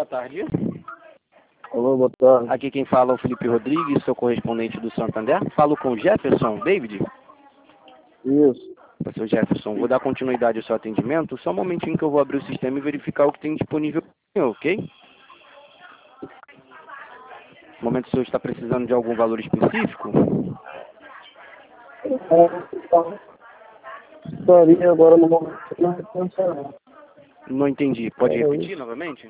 boa tarde. Alô, boa tarde. Aqui quem fala é o Felipe Rodrigues, sou correspondente do Santander. Falo com o Jefferson, David. Isso. Seu Jefferson, vou dar continuidade ao seu atendimento. Só um momentinho que eu vou abrir o sistema e verificar o que tem disponível, ok? No momento o senhor está precisando de algum valor específico? Estaria agora no momento não referenciamento. Não entendi. Pode repetir novamente?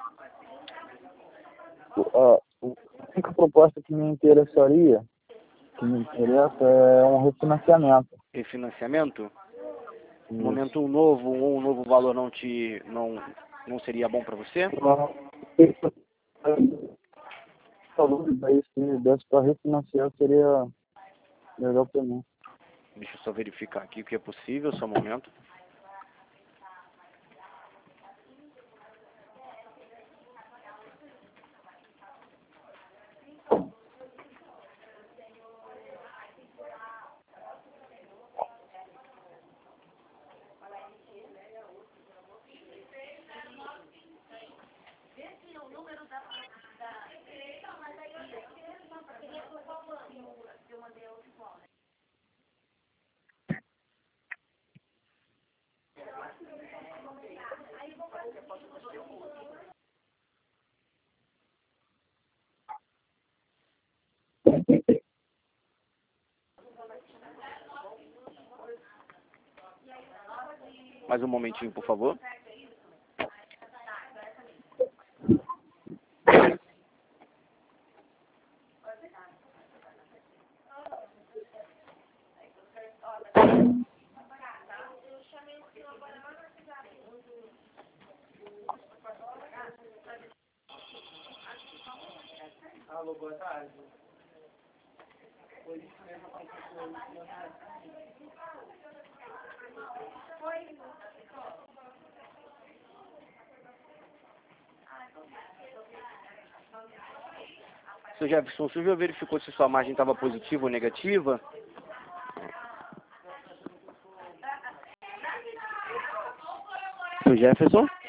A única proposta que me interessa é um refinanciamento. Refinanciamento? No momento um novo valor não seria bom para você? Daí se desse para refinanciar seria legal para mim. Deixa eu só verificar aqui o que é possível, só um momento. Mais um momentinho, por favor. Alô, boa tarde. Seu Jefferson, o senhor já verificou se sua margem estava positiva ou negativa? Seu Jefferson?